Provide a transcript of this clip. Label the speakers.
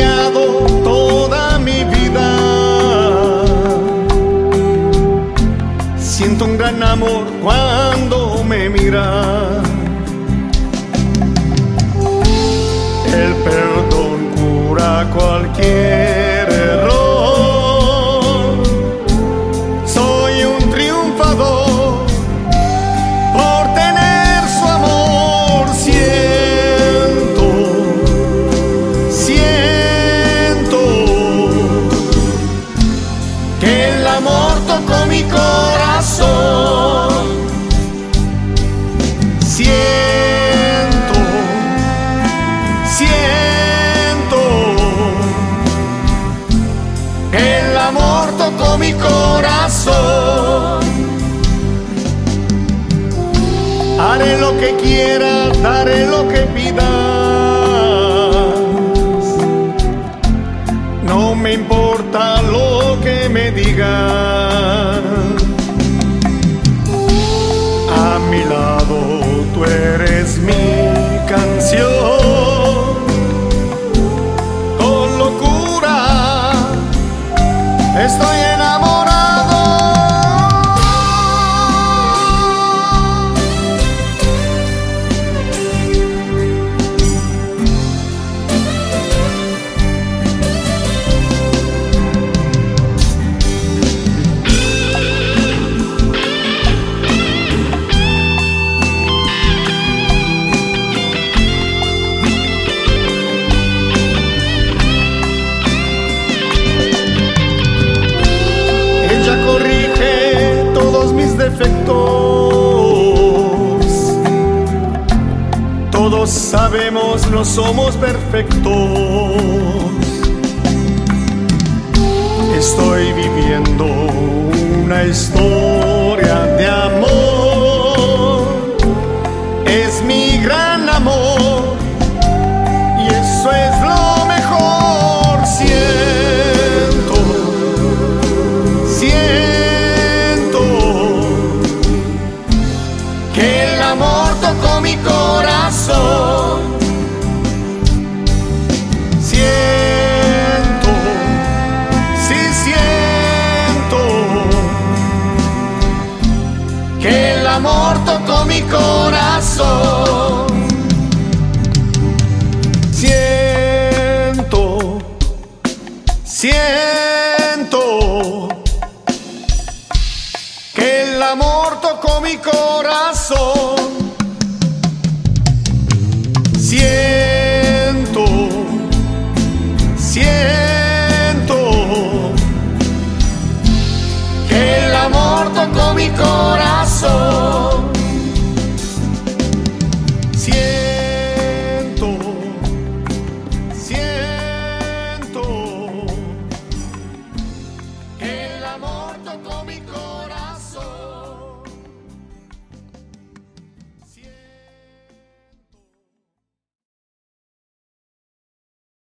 Speaker 1: cambiado toda mi vida. Siento un gran amor cuando me mira. El perdón cura cualquier error. Soy un triunfador por tener su amor. Siento que el amor tocó mi corazón. Siento el amor tocó mi corazón. Haré lo que quieras, daré lo que pidas. No me importa lo que me digas. A mi lado tú eres mi canción. Estoy enamorado. Corrige todos mis defectos. Todos sabemos no somos perfectos. Estoy viviendo una historia de amor. Es mi gran amor y eso es lo mejor. Siento que el amor tocó mi corazón. Siento que el amor tocó mi corazón. Siento que el amor tocó mi corazón. Siento que el amor tocó mi corazón.